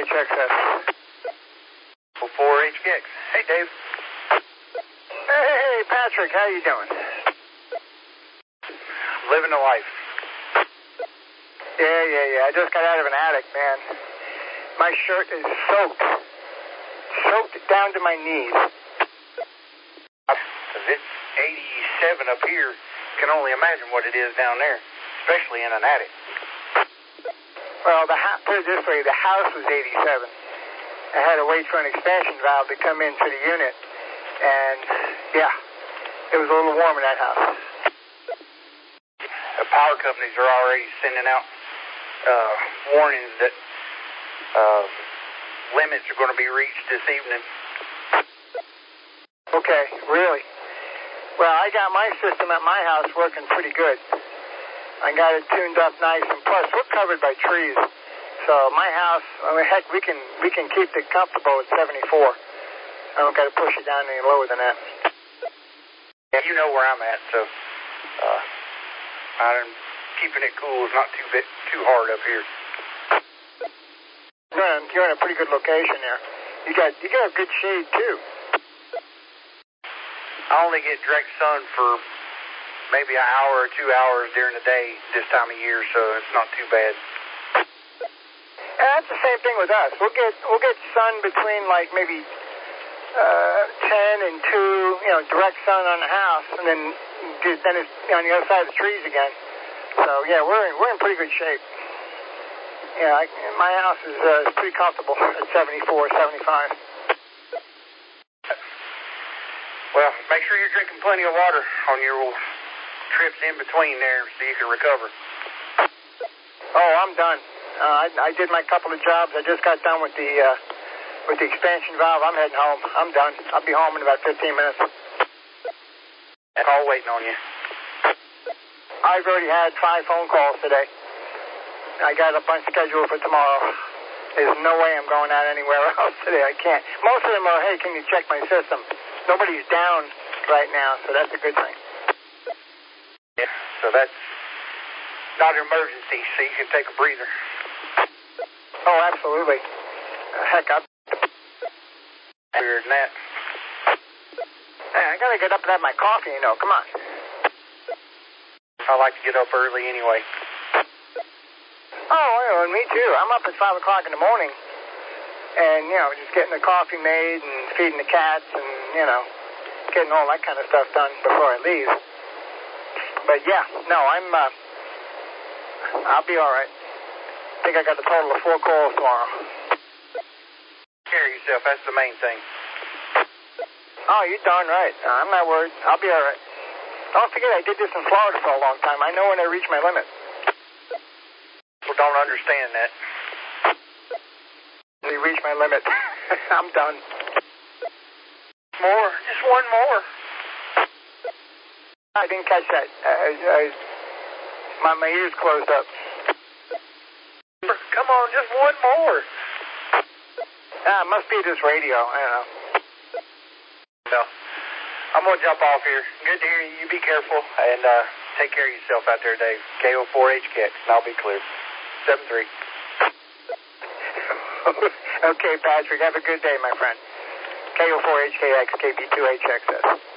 KB2HXS. 4HKX. Hey, Dave. Hey, Patrick, how you doing? Living the life. Yeah. I just got out of an attic, man. My shirt is soaked down to my knees. It's 87 up here. Can only imagine what it is down there, especially in an attic. Well, put it this way, the house was 87. I had to wait for an expansion valve to come into the unit, and yeah, it was a little warm in that house. The power companies are already sending out warnings that limits are going to be reached this evening. Okay, really? Well, I got my system at my house working pretty good. I got it tuned up nice, and plus we're covered by trees. So my house, heck, we can keep it comfortable at 74. I don't got to push it down any lower than that. Yeah, you know where I'm at, so keeping it cool is not too hard up here. You're in a pretty good location there. You got a good shade too. I only get direct sun for maybe an hour or 2 hours during the day this time of year, so it's not too bad. And that's the same thing with us. We'll get sun between like maybe 10 and 2, direct sun on the house, and then it's on the other side of the trees again. So yeah, we're in pretty good shape. Yeah, my house is pretty comfortable at 74, 75. Well, make sure you're drinking plenty of water on your trips in between there so you can recover. Oh, I'm done. I did my couple of jobs. I just got done with the expansion valve. I'm heading home. I'm done. I'll be home in about 15 minutes. And I'll waiting on you. I've already had 5 phone calls today. I got a bunch scheduled for tomorrow. There's no way I'm going out anywhere else today. I can't. Most of them are, hey, can you check my system? Nobody's down right now, so that's a good thing. Yeah, so that's not an emergency, so you can take a breather. Oh, absolutely. Heck, Weird than that. Hey, I gotta get up and have my coffee, Come on. I like to get up early anyway. Oh, me too. I'm up at 5 o'clock in the morning. And, just getting the coffee made and feeding the cats and, getting all that kind of stuff done before I leave. But yeah, no, I'll be all right. I think I got a total of 4 calls tomorrow. Take care of yourself, that's the main thing. Oh, you're darn right. I'm not worried. I'll be all right. Don't forget, I did this in Florida for a long time. I know when I reach my limit. People don't understand that. When I reach my limit, I'm done. More? Just one more. I didn't catch that. My ears closed up. Come on, just one more. It must be this radio. I don't know. Well, I'm going to jump off here. Good to hear you. You be careful and take care of yourself out there, Dave. KO4HKX, and I'll be clear. 7-3. Okay, Patrick. Have a good day, my friend. KO4HKX, KB2HXS.